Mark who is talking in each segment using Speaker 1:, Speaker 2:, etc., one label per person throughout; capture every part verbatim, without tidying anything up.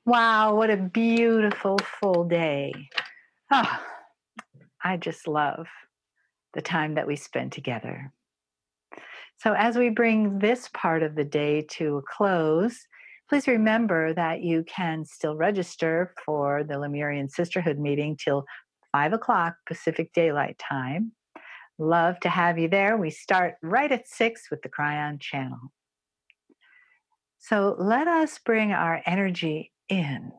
Speaker 1: Wow, what a beautiful full day. Oh, I just love the time that we spend together. So, as we bring this part of the day to a close, please remember that you can still register for the Lemurian Sisterhood meeting till five o'clock Pacific Daylight Time. Love to have you there. We start right at six with the Cryon channel. So, let us bring our energy in.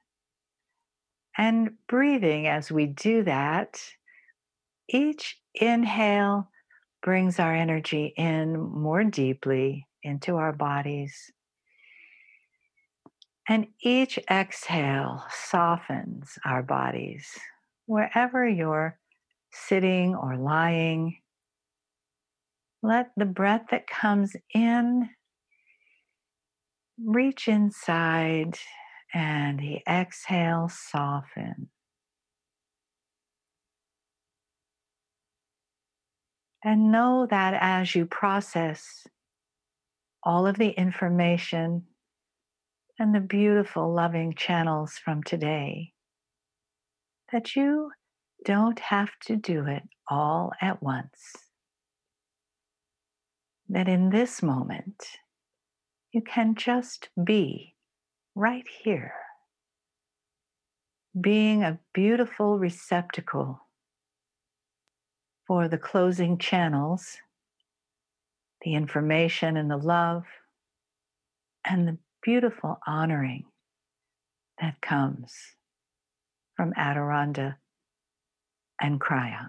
Speaker 1: And breathing as we do that, each inhale brings our energy in more deeply into our bodies. And each exhale softens our bodies. Wherever you're sitting or lying, let the breath that comes in reach inside and the exhale soften. And know that as you process all of the information and the beautiful, loving channels from today, that you don't have to do it all at once. That in this moment, you can just be right here, being a beautiful receptacle for the closing channels, the information and the love, and the beautiful honoring that comes from Adirondda and Cryon.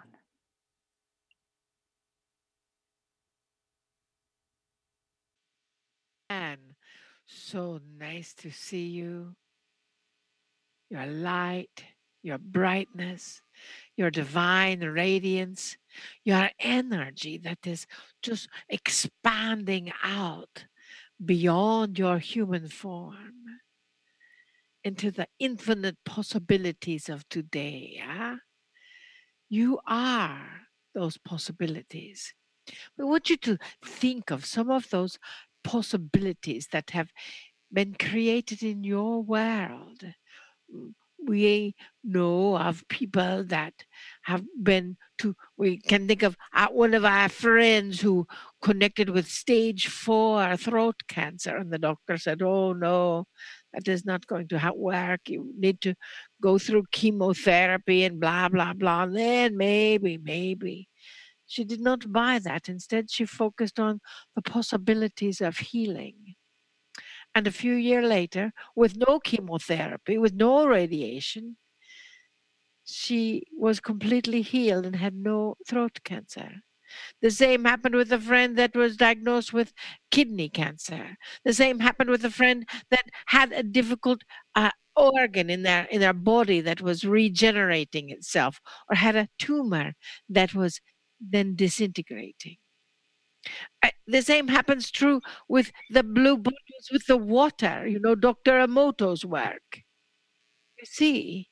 Speaker 2: And so nice to see you, your light, your brightness, your divine radiance, your energy that is just expanding out beyond your human form into the infinite possibilities of today. Huh? You are those possibilities. We want you to think of some of those possibilities that have been created in your world. We know of people that have been to, we can think of uh, one of our friends who connected with stage four throat cancer, and the doctor said, oh no, that is not going to ha- work. You need to go through chemotherapy and blah, blah, blah. And then maybe, maybe. She did not buy that. Instead, she focused on the possibilities of healing. And a few years later, with no chemotherapy, with no radiation, she was completely healed and had no throat cancer. The same happened with a friend that was diagnosed with kidney cancer. The same happened with a friend that had a difficult uh, organ in their in their body that was regenerating itself, or had a tumor that was then disintegrating. Uh, the same happens true with the blue bottles with the water, you know, Doctor Emoto's work. You see,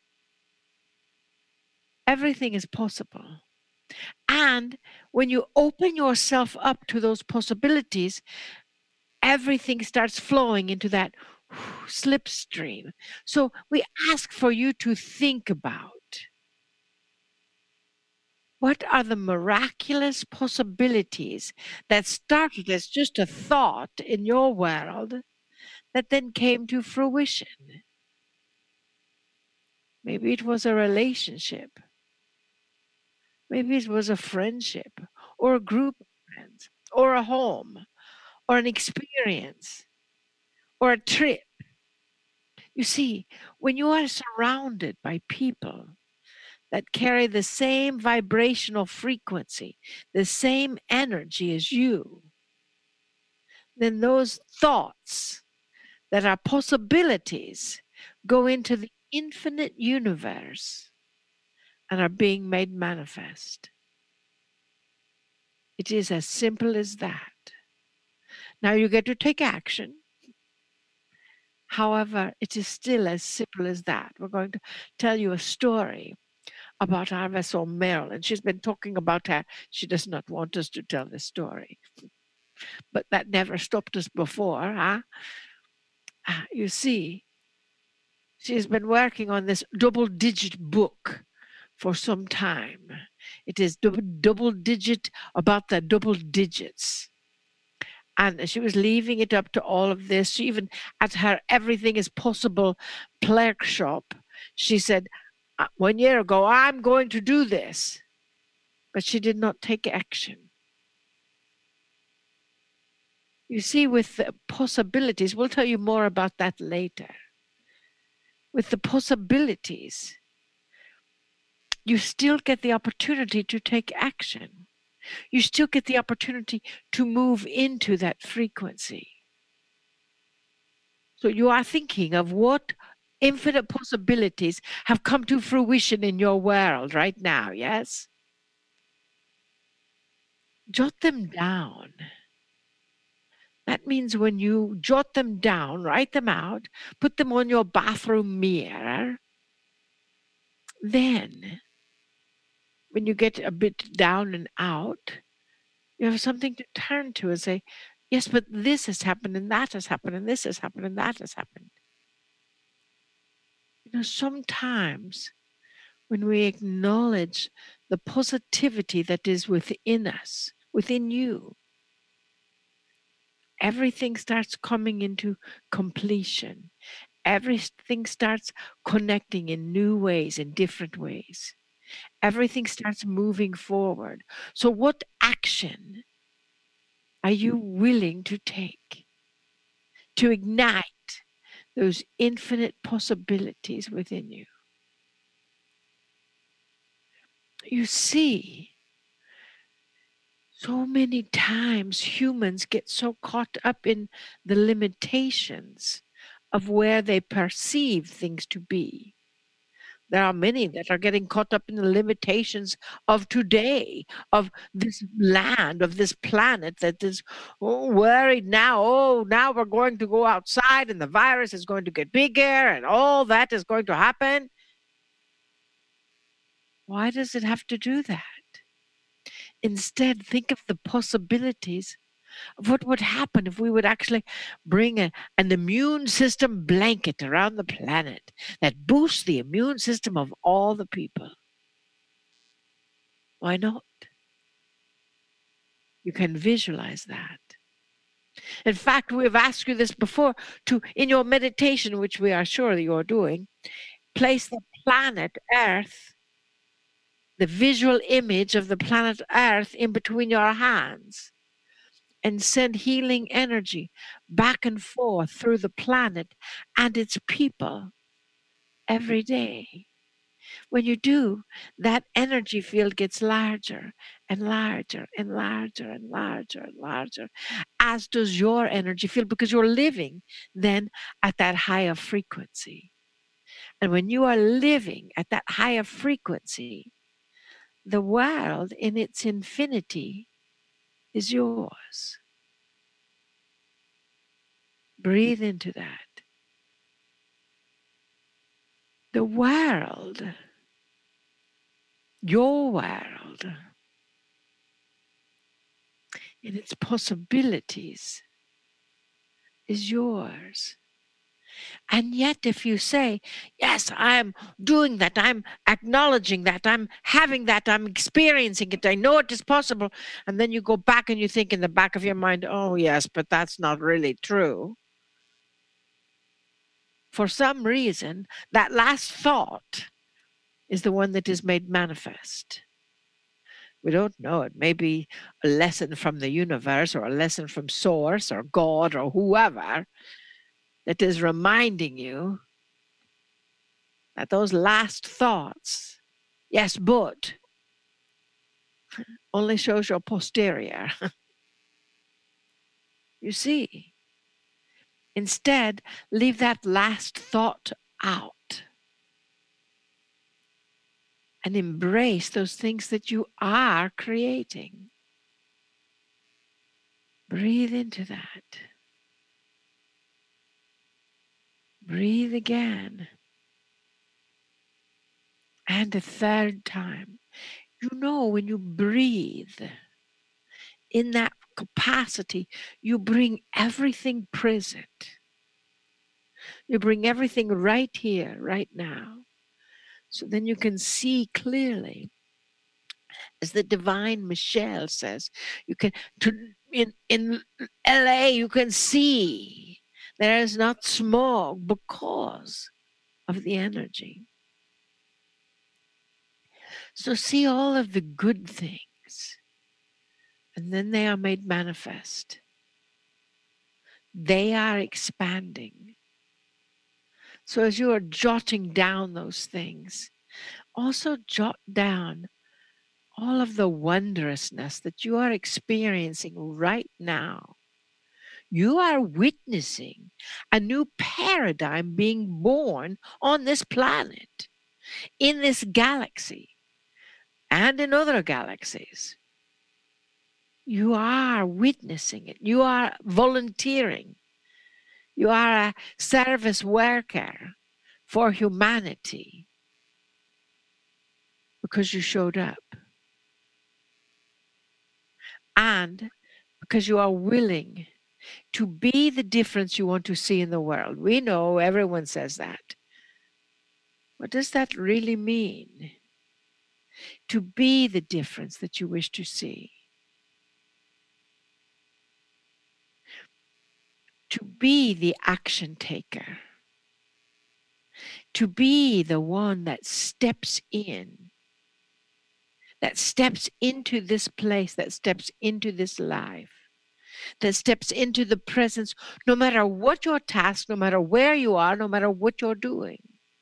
Speaker 2: everything is possible. And when you open yourself up to those possibilities, everything starts flowing into that slipstream. So we ask for you to think about what are the miraculous possibilities that started as just a thought in your world that then came to fruition. Maybe it was a relationship. Maybe it was a friendship or a group of friends or a home or an experience or a trip. You see, when you are surrounded by people that carry the same vibrational frequency, the same energy as you, then those thoughts that are possibilities go into the infinite universe and are being made manifest. It is as simple as that. Now you get to take action. However, it is still as simple as that. We're going to tell you a story about our vessel Marilyn. She's been talking about her. She does not want us to tell this story, but that never stopped us before, huh? Ah, you see, She's been working on this double digit book for some time. It is double, double digit about the double digits. And she was leaving it up to all of this. She even at her Everything is Possible clerk shop, she said, "Uh, one year ago, I'm going to do this." But she did not take action. You see, with the possibilities, we'll tell you more about that later. With the possibilities, you still get the opportunity to take action. You still get the opportunity to move into that frequency. So you are thinking of what infinite possibilities have come to fruition in your world right now, yes? Jot them down. That means when you jot them down, write them out, put them on your bathroom mirror, then when you get a bit down and out, you have something to turn to and say, yes, but this has happened and that has happened and this has happened and that has happened. You know, sometimes when we acknowledge the positivity that is within us, within you, everything starts coming into completion. Everything starts connecting in new ways, in different ways. Everything starts moving forward. So what action are you willing to take to ignite those infinite possibilities within you? You see, so many times humans get so caught up in the limitations of where they perceive things to be. There are many that are getting caught up in the limitations of today, of this land, of this planet that is oh, worried now. Oh, now we're going to go outside and the virus is going to get bigger and all that is going to happen. Why does it have to do that? Instead, think of the possibilities of what would happen if we would actually bring a, an immune system blanket around the planet that boosts the immune system of all the people. Why not? You can visualize that. In fact, we've asked you this before to, in your meditation, which we are sure that you're doing, place the planet Earth, the visual image of the planet Earth in between your hands and send healing energy back and forth through the planet and its people every day. When you do, that energy field gets larger and larger and larger and larger and larger, as does your energy field, because you're living then at that higher frequency. And when you are living at that higher frequency, the world in its infinity is yours. Breathe into that. The world, your world, in its possibilities is yours. And yet, if you say, yes, I'm doing that, I'm acknowledging that, I'm having that, I'm experiencing it, I know it is possible, and then you go back and you think in the back of your mind, oh, yes, but that's not really true. For some reason, that last thought is the one that is made manifest. We don't know. It may be a lesson from the universe or a lesson from Source or God or whoever that is reminding you that those last thoughts, yes, but, only shows your posterior. You see, instead, leave that last thought out and embrace those things that you are creating. Breathe into that. Breathe again. And a third time. You know, when you breathe in that capacity, you bring everything present. You bring everything right here, right now. So then you can see clearly. As the divine Michelle says, you can to, in, in L A you can see there is not smog because of the energy. So see all of the good things, and then they are made manifest. They are expanding. So as you are jotting down those things, also jot down all of the wondrousness that you are experiencing right now. You are witnessing a new paradigm being born on this planet, in this galaxy, and in other galaxies. You are witnessing it. You are volunteering. You are a service worker for humanity because you showed up. And because you are willing to be the difference you want to see in the world. We know everyone says that. What does that really mean? To be the difference that you wish to see. To be the action taker. To be the one that steps in. That steps into this place, that steps into this life. That steps into the presence, no matter what your task, no matter where you are, no matter what you're doing.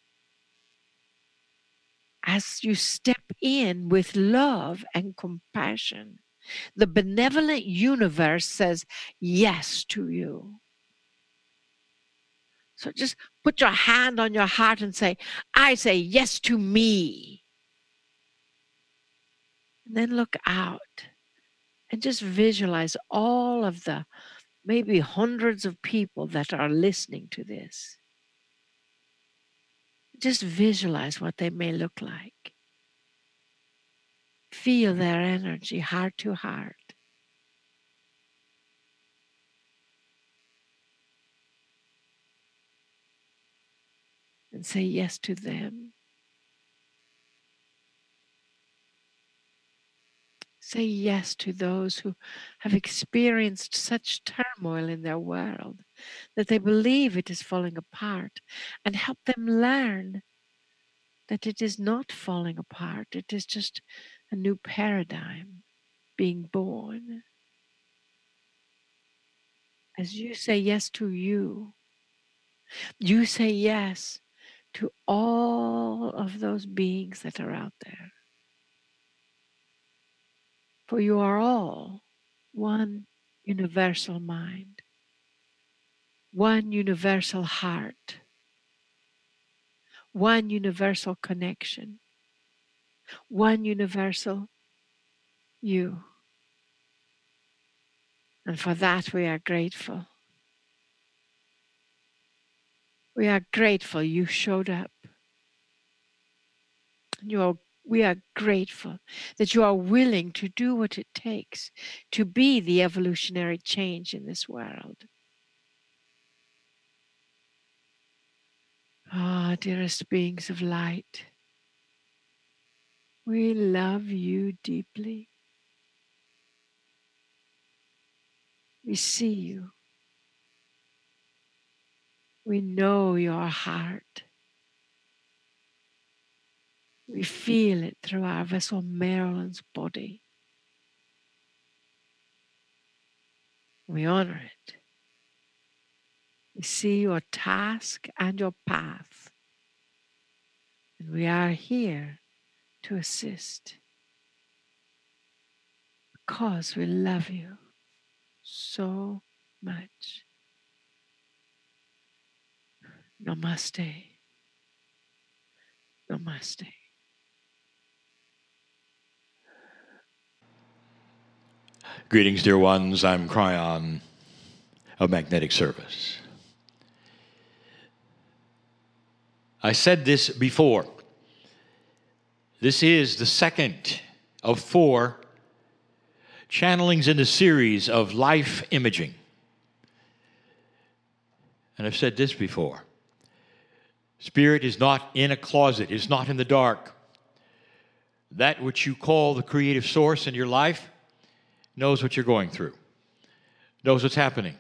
Speaker 2: As you step in with love and compassion, the benevolent universe says yes to you. So just put your hand on your heart and say, I say yes to me. And then look out and just visualize all of the maybe hundreds of people that are listening to this. Just visualize what they may look like. Feel their energy heart to heart. And say yes to them. Say yes to those who have experienced such turmoil in their world that they believe it is falling apart, and help them learn that it is not falling apart. It is just a new paradigm being born. As you say yes to you, you say yes to all of those beings that are out there. For you are all one universal mind, one universal heart, one universal connection, one universal you. And for that we are grateful. We are grateful you showed up. You are, we are grateful that you are willing to do what it takes to be the evolutionary change in this world. Ah, dearest beings of light, we love you deeply. We see you. We know your heart. We feel it through our vessel Marilyn's body. We honor it. We see your task and your path. And we are here to assist because we love you so much. Namaste. Namaste.
Speaker 3: Greetings, dear ones. I'm Cryon of Magnetic Service. I said this before. This is the second of four channelings in the series of life imaging. And I've said this before. Spirit is not in a closet, is not in the dark. That which you call the creative source in your life knows what you're going through, knows what's happening.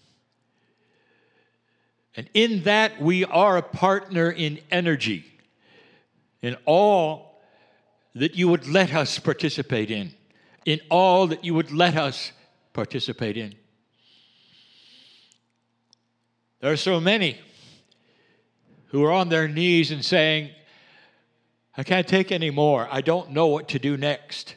Speaker 3: And in that, we are a partner in energy, in all that you would let us participate in, in all that you would let us participate in. There are so many who are on their knees and saying, I can't take any more. I don't know what to do next.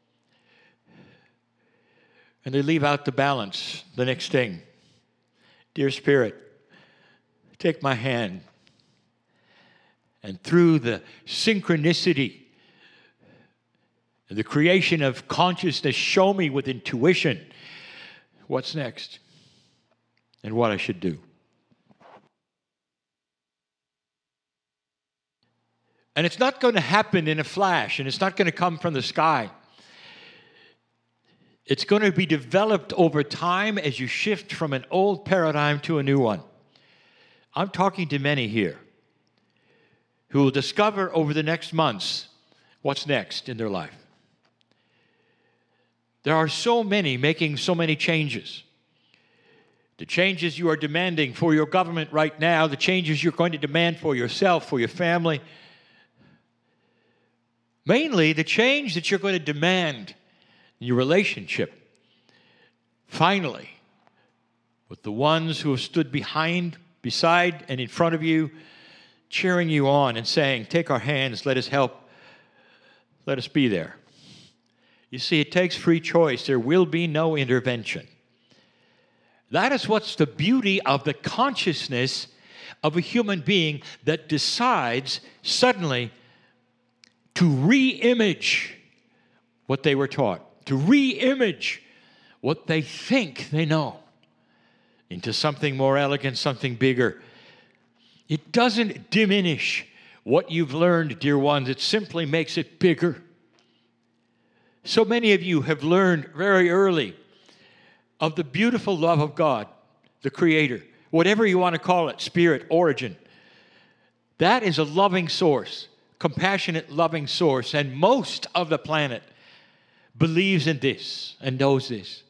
Speaker 3: And they leave out the balance, the next thing. Dear Spirit, take my hand, and through the synchronicity and the creation of consciousness, show me with intuition what's next and what I should do. And it's not going to happen in a flash, and it's not going to come from the sky. It's going to be developed over time as you shift from an old paradigm to a new one. I'm talking to many here who will discover over the next months what's next in their life. There are so many making so many changes. The changes you are demanding for your government right now, the changes you're going to demand for yourself, for your family. Mainly, the change that you're going to demand in your relationship. Finally, with the ones who have stood behind, beside, and in front of you, cheering you on and saying, take our hands, let us help, let us be there. You see, it takes free choice. There will be no intervention. That is what's the beauty of the consciousness of a human being that decides suddenly to re-image what they were taught, to re-image what they think they know into something more elegant, something bigger. It doesn't diminish what you've learned, dear ones. It simply makes it bigger. So many of you have learned very early of the beautiful love of God, the Creator, whatever you want to call it, Spirit, origin. That is a loving source. Compassionate, loving source, and most of the planet believes in this and knows this.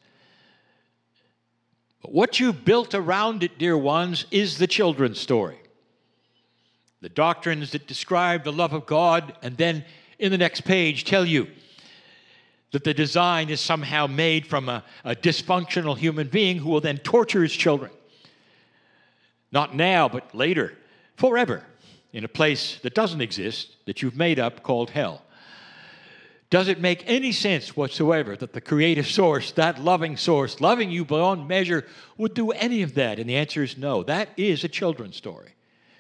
Speaker 3: But what you've built around it, dear ones, is the children's story. The doctrines that describe the love of God, and then in the next page tell you that the design is somehow made from a, a dysfunctional human being who will then torture his children. Not now, but later, forever. In a place that doesn't exist, that you've made up, called hell. Does it make any sense whatsoever that the creative source, that loving source, loving you beyond measure, would do any of that? And the answer is no. That is a children's story.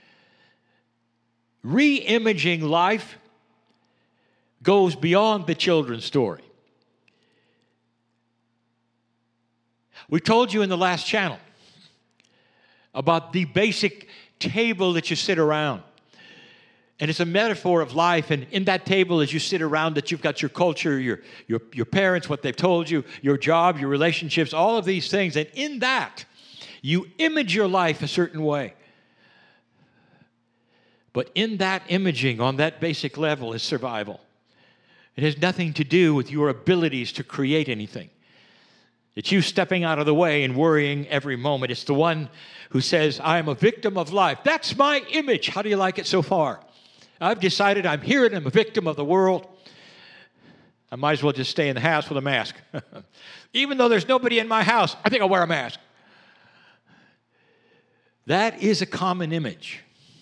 Speaker 3: Re-imaging life goes beyond the children's story. We told you in the last channel about the basic table that you sit around. And it's a metaphor of life. And in that table, as you sit around it, you've got your culture, your, your, your parents, what they've told you, your job, your relationships, all of these things. And in that, you image your life a certain way. But in that imaging, on that basic level, is survival. It has nothing to do with your abilities to create anything. It's you stepping out of the way and worrying every moment. It's the one who says, I am a victim of life. That's my image. How do you like it so far? I've decided I'm here and I'm a victim of the world. I might as well just stay in the house with a mask. Even though there's nobody in my house, I think I'll wear a mask. That is a common image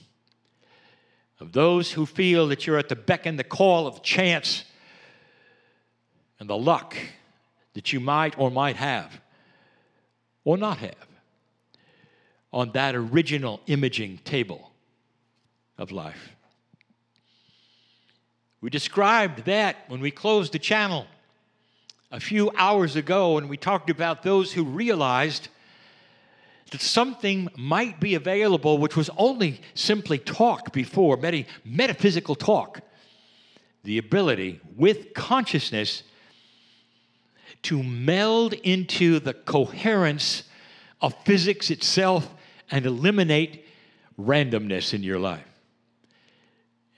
Speaker 3: of those who feel that you're at the beck and the call of chance and the luck that you might or might have or not have on that original imaging table of life. We described that when we closed the channel a few hours ago, and we talked about those who realized that something might be available which was only simply talk before, meta- metaphysical talk. The ability with consciousness to meld into the coherence of physics itself and eliminate randomness in your life.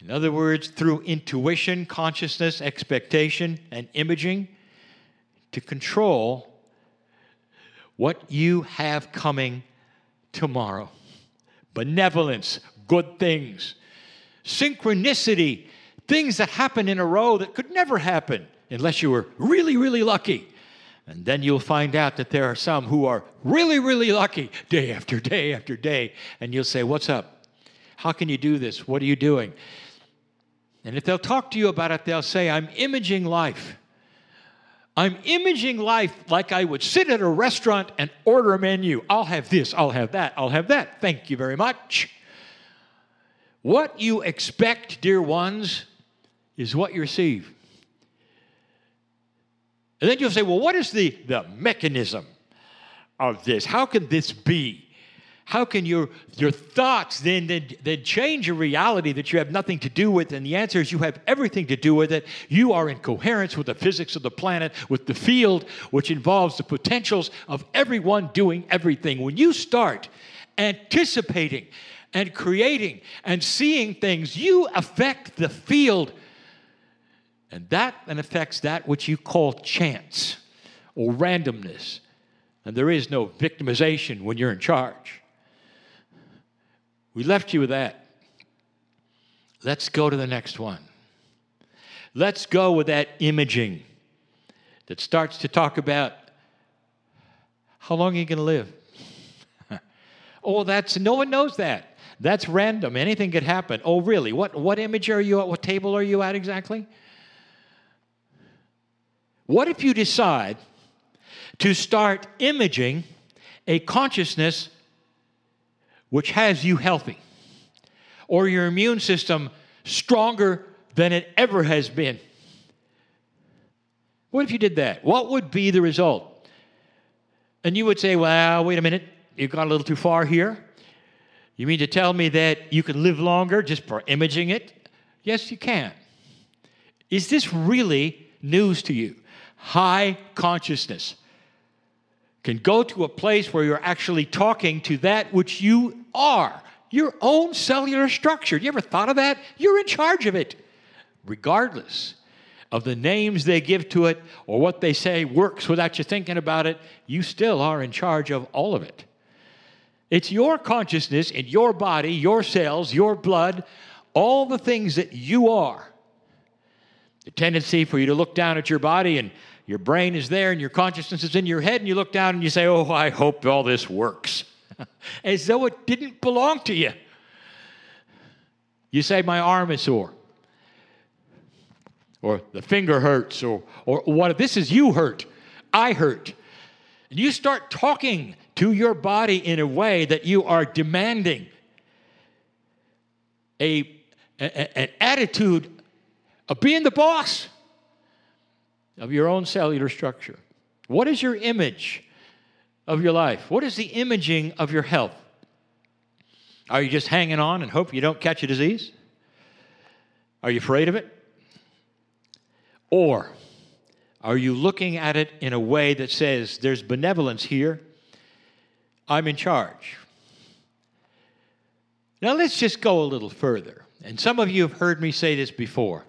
Speaker 3: In other words, through intuition, consciousness, expectation, and imaging, to control what you have coming tomorrow. Benevolence, good things, synchronicity, things that happen in a row that could never happen unless you were really, really lucky. And then you'll find out that there are some who are really, really lucky day after day after day. And you'll say, what's up? How can you do this? What are you doing? And if they'll talk to you about it, they'll say, I'm imaging life. I'm imaging life like I would sit at a restaurant and order a menu. I'll have this, I'll have that, I'll have that. Thank you very much. What you expect, dear ones, is what you receive. And then you'll say, well, what is the, the mechanism of this? How can this be? How can your, your thoughts then, then, then change a reality that you have nothing to do with? And the answer is you have everything to do with it. You are in coherence with the physics of the planet, with the field, which involves the potentials of everyone doing everything. When you start anticipating and creating and seeing things, you affect the field. And that then affects that which you call chance or randomness. And there is no victimization when you're in charge. We left you with that. Let's go to the next one. Let's go with that imaging that starts to talk about how long are you going to live? Oh, that's, no one knows that. That's random. Anything could happen. Oh, really? What, what image are you at? What table are you at exactly? What if you decide to start imaging a consciousness which has you healthy, or your immune system stronger than it ever has been? What if you did that? What would be the result? And you would say, well, wait a minute, you've gone a little too far here. You mean to tell me that you can live longer just for imaging it? Yes, you can. Is this really news to you? High consciousness can go to a place where you're actually talking to that which you are, your own cellular structure. You ever thought of that? You're in charge of it. Regardless of the names they give to it or what they say works without you thinking about it, you still are in charge of all of it. It's your consciousness in your body, your cells, your blood, all the things that you are. The tendency for you to look down at your body and your brain is there and your consciousness is in your head, and you look down and you say, oh, I hope all this works. As though it didn't belong to you. You say, my arm is sore. Or the finger hurts. Or, or what? This is you hurt. I hurt. And you start talking to your body in a way that you are demanding a, a, an attitude of being the boss of your own cellular structure. What is your image of your life? What is the imaging of your health? Are you just hanging on and hope you don't catch a disease? Are you afraid of it? Or are you looking at it in a way that says, there's benevolence here, I'm in charge? Now let's just go a little further. And some of you have heard me say this before.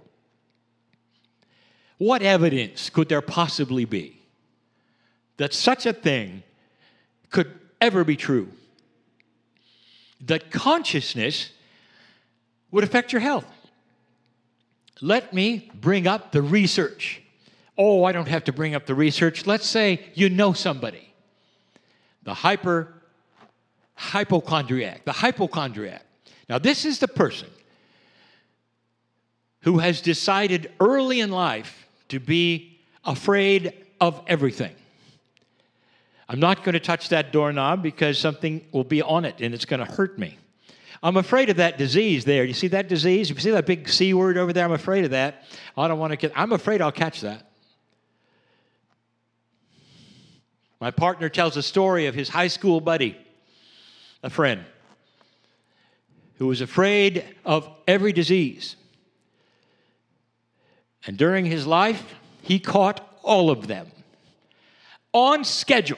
Speaker 3: What evidence could there possibly be that such a thing could ever be true? That consciousness would affect your health? Let me bring up the research. Oh, I don't have to bring up the research. Let's say you know somebody. The hyper, hypochondriac. The hypochondriac. Now, this is the person who has decided early in life to be afraid of everything. I'm not going to touch that doorknob because something will be on it and it's going to hurt me. I'm afraid of that disease there. You see that disease? You see that big C word over there? I'm afraid of that. I don't want to get, I'm afraid I'll catch that. My partner tells a story of his high school buddy, a friend, who was afraid of every disease. And during his life, he caught all of them on schedule.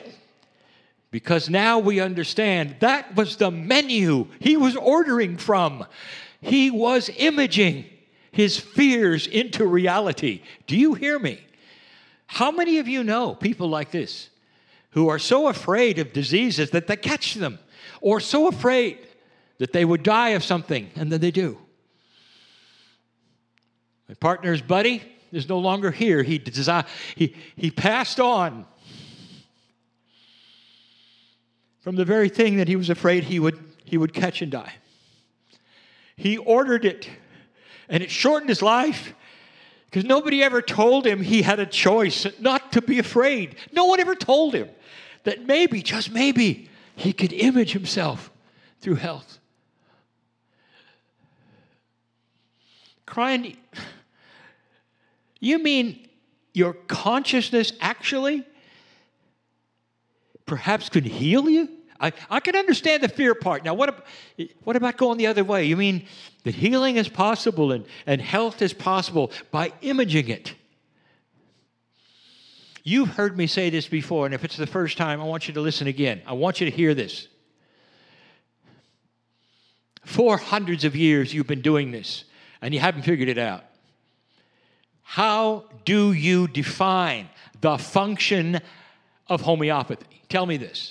Speaker 3: Because now we understand that was the menu he was ordering from. He was imaging his fears into reality. Do you hear me? How many of you know people like this who are so afraid of diseases that they catch them, or so afraid that they would die of something, and then they do? My partner's buddy is no longer here. He, desi- he, he passed on from the very thing that he was afraid he would, he would catch and die. He ordered it, and it shortened his life because nobody ever told him he had a choice not to be afraid. No one ever told him that maybe, just maybe, he could image himself through health. Crying, you mean your consciousness actually perhaps could heal you? I, I can understand the fear part. Now, what, ab- what about going the other way? You mean that healing is possible and, and health is possible by imaging it? You've heard me say this before, and if it's the first time, I want you to listen again. I want you to hear this. For hundreds of years, you've been doing this, and you haven't figured it out. How do you define the function of homeopathy? Tell me this.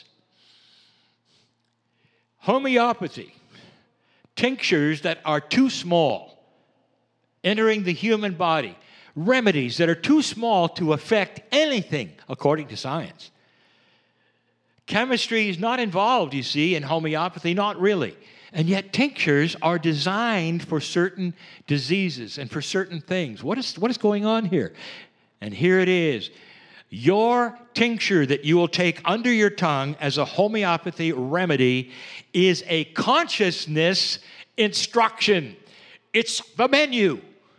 Speaker 3: Homeopathy, tinctures that are too small, entering the human body, remedies that are too small to affect anything according to science. Chemistry is not involved, you see, in homeopathy, not really. And yet tinctures are designed for certain diseases and for certain things. What is, what is going on here? And here it is. Your tincture that you will take under your tongue as a homeopathy remedy is a consciousness instruction. It's the menu.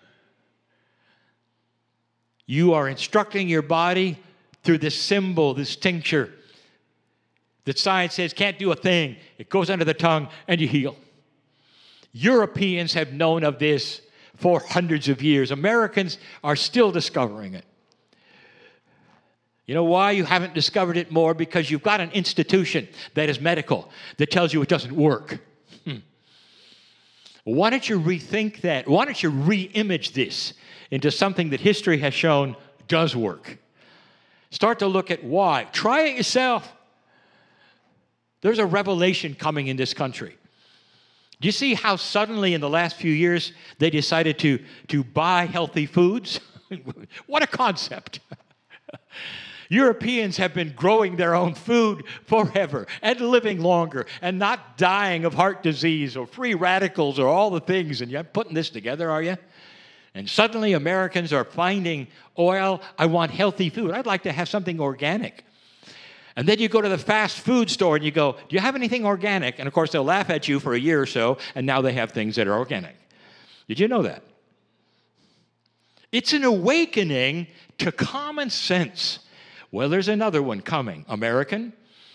Speaker 3: You are instructing your body through this symbol, this tincture, that science says can't do a thing. It goes under the tongue and you heal. Europeans have known of this for hundreds of years. Americans are still discovering it. You know why you haven't discovered it more? Because you've got an institution that is medical that tells you it doesn't work. Hmm. Why don't you rethink that? Why don't you re-image this into something that history has shown does work? Start to look at why. Try it yourself. There's a revelation coming in this country. Do you see how suddenly in the last few years they decided to, to buy healthy foods? What a concept. Europeans have been growing their own food forever and living longer and not dying of heart disease or free radicals or all the things. And you're putting this together, are you? And suddenly Americans are finding oil. I want healthy food. I'd like to have something organic. And then you go to the fast food store and you go, do you have anything organic? And of course, they'll laugh at you for a year or so, and now they have things that are organic. Did you know that? It's an awakening to common sense. Well, there's another one coming. American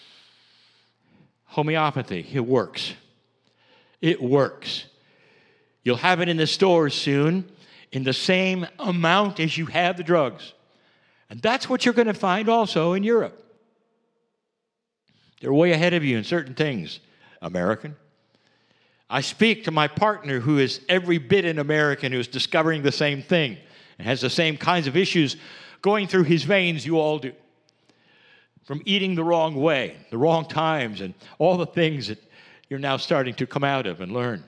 Speaker 3: homeopathy. It works. It works. You'll have it in the stores soon in the same amount as you have the drugs. And that's what you're going to find also in Europe. They're way ahead of you in certain things, American. I speak to my partner who is every bit an American, who's discovering the same thing and has the same kinds of issues going through his veins you all do. From eating the wrong way, the wrong times, and all the things that you're now starting to come out of and learn.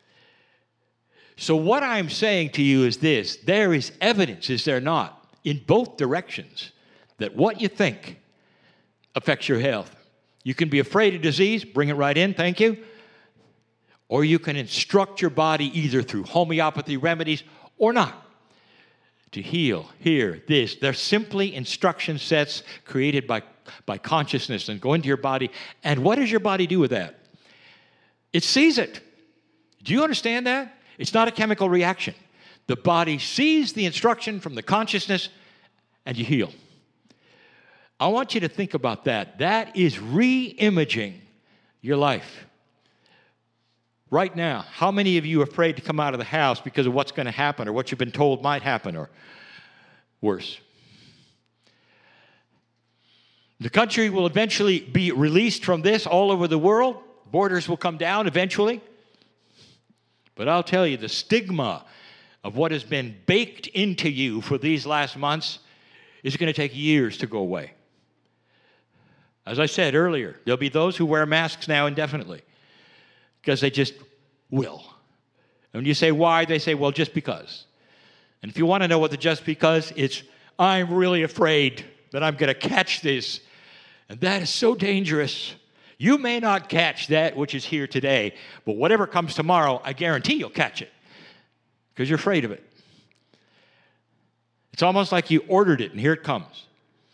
Speaker 3: So what I'm saying to you is this. There is evidence, is there not, in both directions, that what you think affects your health. You can be afraid of disease, bring it right in, thank you. Or you can instruct your body either through homeopathy remedies or not to heal. Here, this. They're simply instruction sets created by, by consciousness and go into your body. And what does your body do with that? It sees it. Do you understand that? It's not a chemical reaction. The body sees the instruction from the consciousness and you heal. I want you to think about that. That is re-imaging your life. Right now, how many of you are afraid to come out of the house because of what's going to happen or what you've been told might happen or worse? The country will eventually be released from this all over the world. Borders will come down eventually. But I'll tell you, the stigma of what has been baked into you for these last months is going to take years to go away. As I said earlier, there'll be those who wear masks now indefinitely because they just will. And when you say why, they say, well, just because. And if you want to know what the just because, it's, I'm really afraid that I'm going to catch this. And that is so dangerous. You may not catch that which is here today, but whatever comes tomorrow, I guarantee you'll catch it because you're afraid of it. It's almost like you ordered it, and here it comes.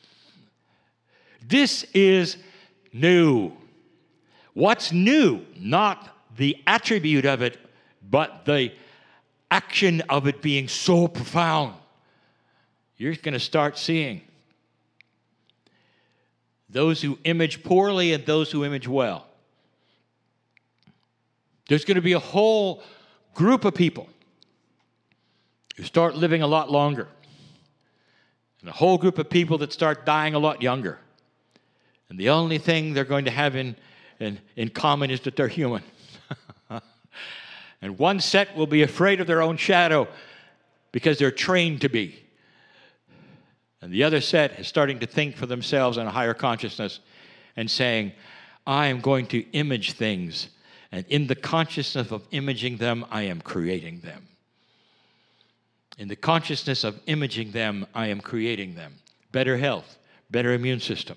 Speaker 3: This is new. What's new? Not the attribute of it, but the action of it being so profound. You're going to start seeing those who image poorly and those who image well. There's going to be a whole group of people who start living a lot longer, and a whole group of people that start dying a lot younger. And the only thing they're going to have in, in, in common is that they're human. And one set will be afraid of their own shadow because they're trained to be. And the other set is starting to think for themselves in a higher consciousness and saying, I am going to image things. And in the consciousness of imaging them, I am creating them. In the consciousness of imaging them, I am creating them. Better health, better immune system.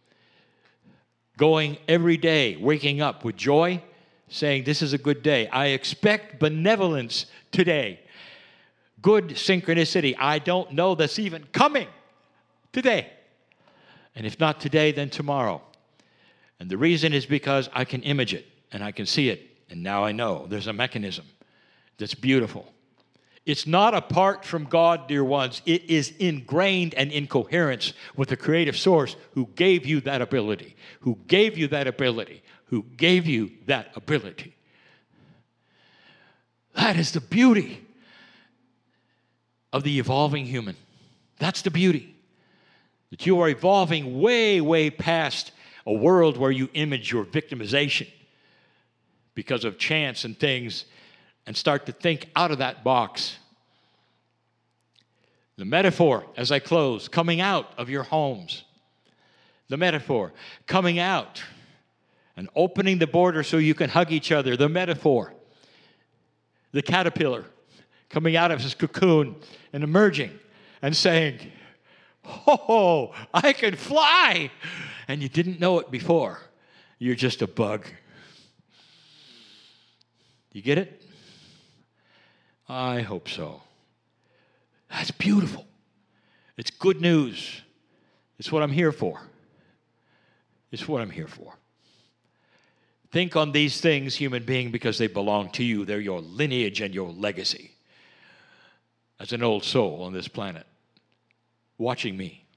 Speaker 3: Going every day, waking up with joy, saying, this is a good day. I expect benevolence today. Good synchronicity. I don't know that's even coming today. And if not today, then tomorrow. And the reason is because I can image it, and I can see it. And now I know there's a mechanism that's beautiful. It's not apart from God, dear ones. It is ingrained and in coherence with the creative source who gave you that ability, who gave you that ability, who gave you that ability. That is the beauty of the evolving human. That's the beauty. That you are evolving way, way past a world where you image your victimization because of chance and things, and start to think out of that box. The metaphor, as I close, coming out of your homes. The metaphor, coming out and opening the border so you can hug each other. The metaphor, the caterpillar coming out of his cocoon and emerging and saying, oh, I can fly. And you didn't know it before. You're just a bug. You get it? I hope so. That's beautiful. It's good news. It's what I'm here for. It's what I'm here for. Think on these things, human being, because they belong to you. They're your lineage and your legacy. As an old soul on this planet, watching me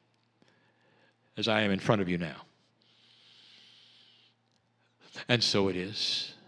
Speaker 3: as I am in front of you now. And so it is.